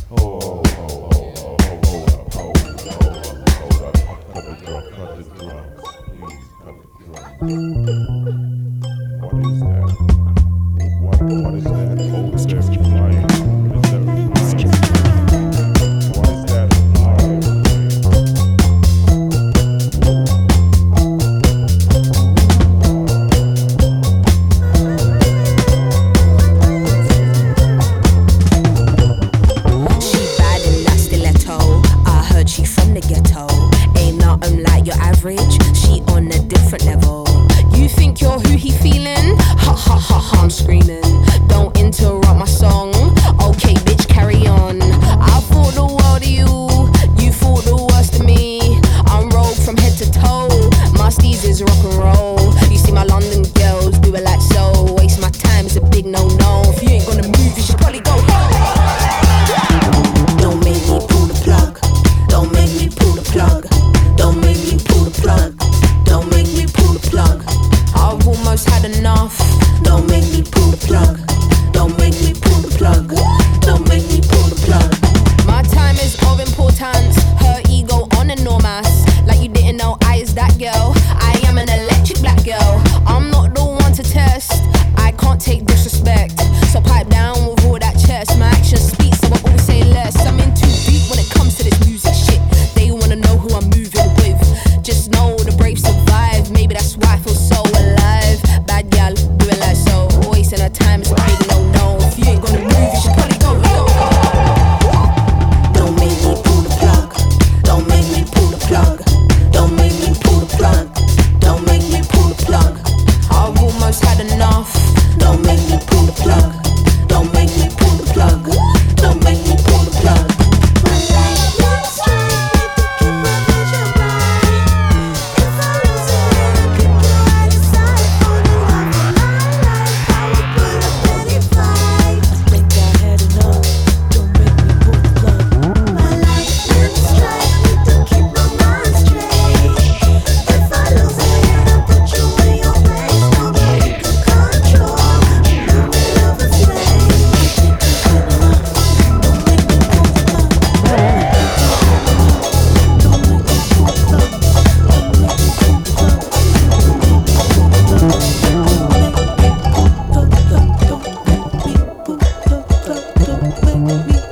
Oh, oh, oh, oh, oh, hold up, hold up, hold up. Cut the drums, please, cut the drums. What is that? What is that over there flying? What is that flying? What is that She bad in that stiletto. I heard she from the ghetto. Ain't nothing like your average. She on a different level. You think you're who he feeling? Ha ha ha ha, I'm screaming. Don't interrupt my song. Okay, bitch, carry on. I thought the world of you. You thought the worst of me. I'm rogue from head to toe. My steez is rock and roll. You see my London girls do it like so. Waste my time, it's a big no-no. If you ain't gonna move, you should probably go home. Don't make me pull the plug. Don't make me pull the plug. Don't make me pull the plug. Don't make me pull the plug. I've almost had enough. Don't make me pull the plug. Don't make me pull the plug. Don't make me pull the plug. My time is of importance. Her ego on enormous. Like you didn't know I is that girl. I am an electric black girl. I'm not the one to test. I can't take disrespect. So pipe down with all that chest. My actions speak, so I always say less. I'm in too deep when it comes to this music shit. They wanna know who I'm moving with. Just know the brave survive. Maybe that's why I feel so alive. Bad gal, do it like so. Wasting her time is a big no-no. If you ain't gonna move, you should probably go low. Don't make me pull the plug. Don't make me pull the plug. Don't make me pull the plug. Don't make me pull the plug. I've almost had enough. Don't make me pull the plug. Don't make me pull the plug. Don't make me pull the plug. Don't make me